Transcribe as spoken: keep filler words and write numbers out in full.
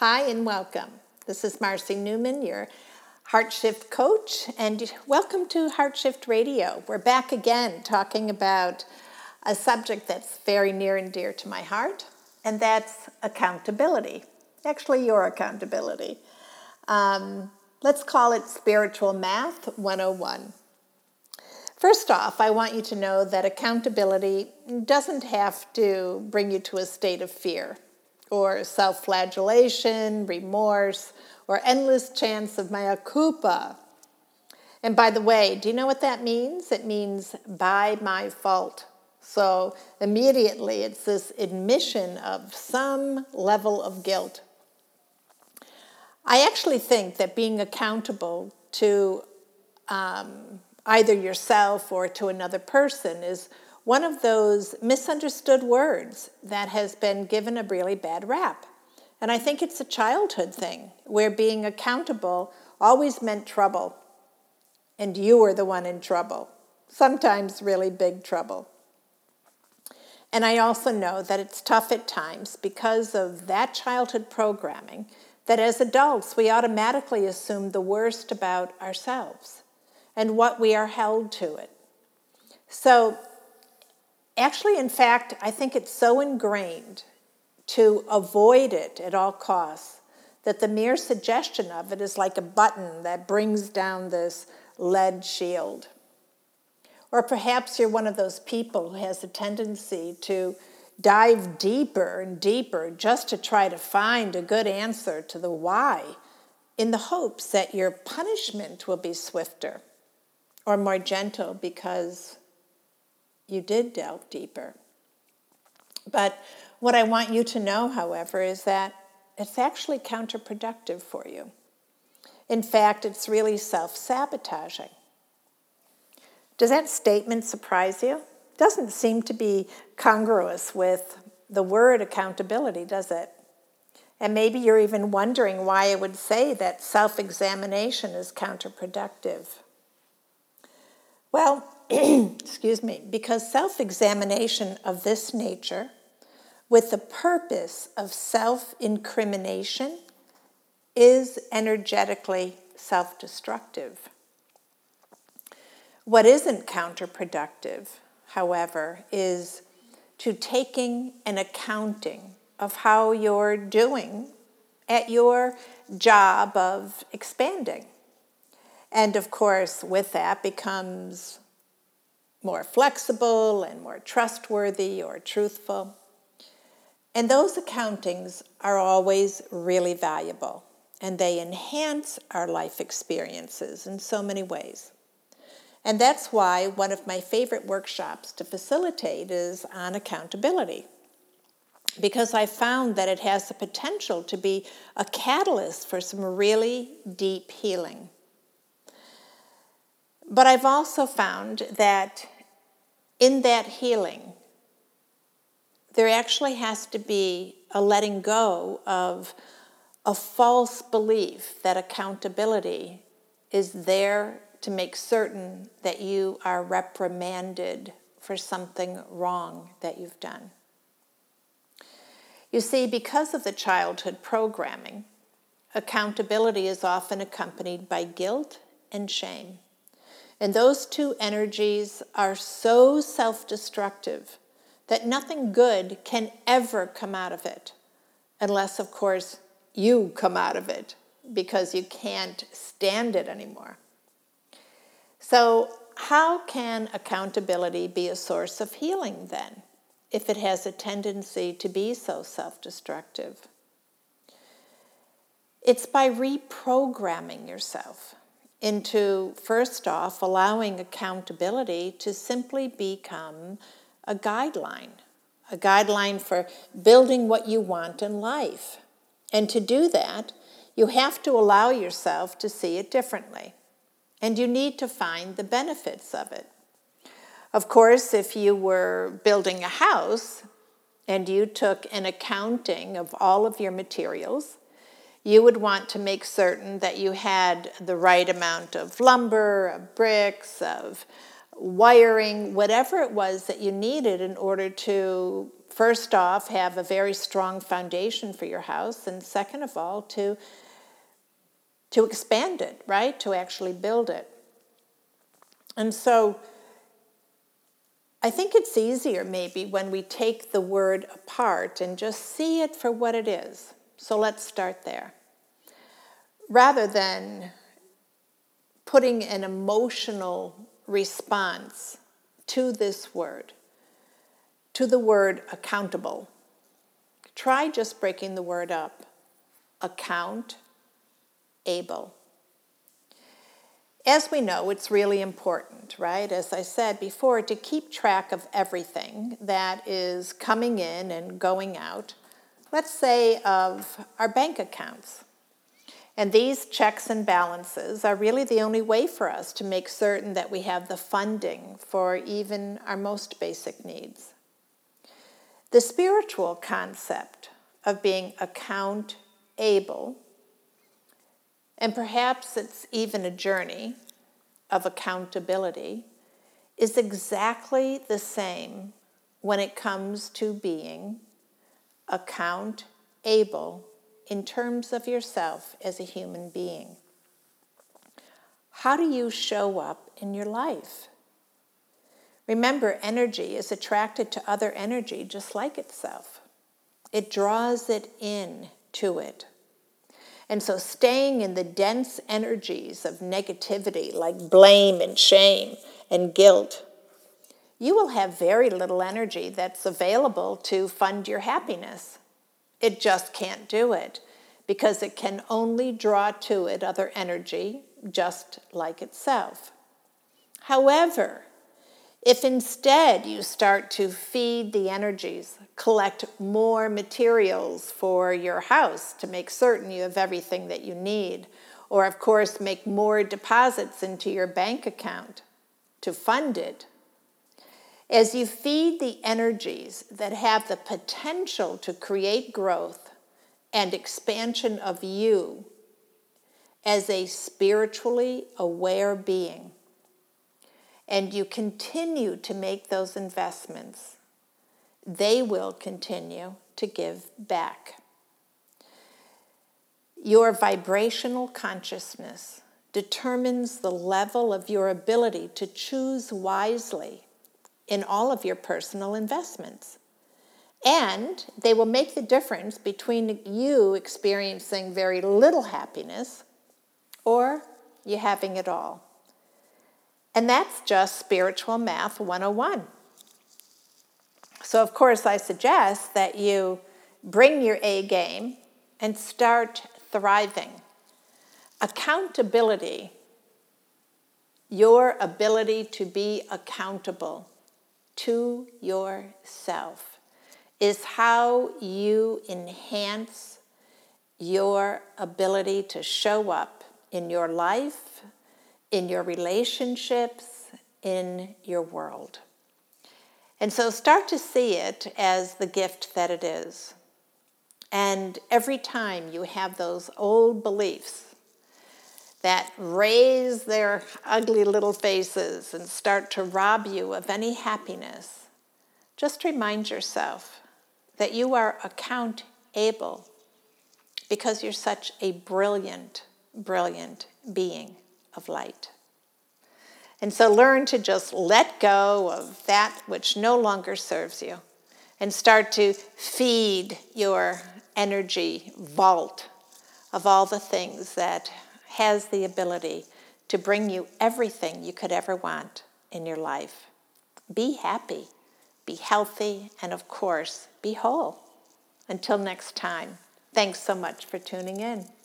Hi and welcome. This is Marcy Newman, your Heart Shift coach, and welcome to Heart Shift Radio. We're back again talking about a subject that's very near and dear to my heart, and that's accountability. Actually, your accountability. Um, let's call it Spiritual Math one oh one. First off, I want you to know that accountability doesn't have to bring you to a state of fear, or self-flagellation, remorse, or endless chants of mea culpa. And by the way, do you know what that means? It means by my fault. So immediately it's this admission of some level of guilt. I actually think that being accountable to um, either yourself or to another person is one of those misunderstood words that has been given a really bad rap. And I think it's a childhood thing, where being accountable always meant trouble. And you were the one in trouble, sometimes really big trouble. And I also know that it's tough at times because of that childhood programming, that as adults we automatically assume the worst about ourselves and what we are held to it. So actually, in fact, I think it's so ingrained to avoid it at all costs that the mere suggestion of it is like a button that brings down this lead shield. Or perhaps you're one of those people who has a tendency to dive deeper and deeper just to try to find a good answer to the why, in the hopes that your punishment will be swifter or more gentle because you did delve deeper. But what I want you to know, however, is that it's actually counterproductive for you. In fact, it's really self-sabotaging. Does that statement surprise you? It doesn't seem to be congruous with the word accountability, does it? And maybe you're even wondering why I would say that self-examination is counterproductive. Well, excuse me, because self-examination of this nature, with the purpose of self-incrimination, is energetically self-destructive. What isn't counterproductive, however, is to taking an accounting of how you're doing at your job of expanding. And of course, with that becomes more flexible and more trustworthy or truthful. And those accountings are always really valuable, and they enhance our life experiences in so many ways. And that's why one of my favorite workshops to facilitate is on accountability, because I found that it has the potential to be a catalyst for some really deep healing. But I've also found that in that healing, there actually has to be a letting go of a false belief that accountability is there to make certain that you are reprimanded for something wrong that you've done. You see, because of the childhood programming, accountability is often accompanied by guilt and shame. And those two energies are so self-destructive that nothing good can ever come out of it, unless, of course, you come out of it because you can't stand it anymore. So how can accountability be a source of healing then, if it has a tendency to be so self-destructive? It's by reprogramming yourself into, first off, allowing accountability to simply become a guideline, a guideline for building what you want in life. And to do that, you have to allow yourself to see it differently. And you need to find the benefits of it. Of course, if you were building a house and you took an accounting of all of your materials, you would want to make certain that you had the right amount of lumber, of bricks, of wiring, whatever it was that you needed in order to first off, have a very strong foundation for your house, and second of all, to, to expand it, right? To actually build it. And so I think it's easier maybe when we take the word apart and just see it for what it is. So let's start there. Rather than putting an emotional response to this word, to the word accountable, try just breaking the word up. Account, able. As we know, it's really important, right? As I said before, to keep track of everything that is coming in and going out. Let's say of our bank accounts. And these checks and balances are really the only way for us to make certain that we have the funding for even our most basic needs. The spiritual concept of being account able, and perhaps it's even a journey of accountability, is exactly the same when it comes to being account able in terms of yourself as a human being. How do you show up in your life? Remember, energy is attracted to other energy just like itself. It draws it in to it. And so staying in the dense energies of negativity like blame and shame and guilt, you will have very little energy that's available to fund your happiness. It just can't do it because it can only draw to it other energy just like itself. However, if instead you start to feed the energies, collect more materials for your house to make certain you have everything that you need, or of course make more deposits into your bank account to fund it, as you feed the energies that have the potential to create growth and expansion of you as a spiritually aware being, and you continue to make those investments, they will continue to give back. Your vibrational consciousness determines the level of your ability to choose wisely in all of your personal investments. And they will make the difference between you experiencing very little happiness or you having it all. And that's just spiritual math one oh one. So of course I suggest that you bring your A game and start thriving. Accountability, your ability to be accountable to yourself, is how you enhance your ability to show up in your life, in your relationships, in your world. And so start to see it as the gift that it is. And every time you have those old beliefs that raise their ugly little faces and start to rob you of any happiness, just remind yourself that you are account able because you're such a brilliant, brilliant being of light. And so learn to just let go of that which no longer serves you and start to feed your energy vault of all the things that has the ability to bring you everything you could ever want in your life. Be happy, be healthy, and of course, be whole. Until next time, thanks so much for tuning in.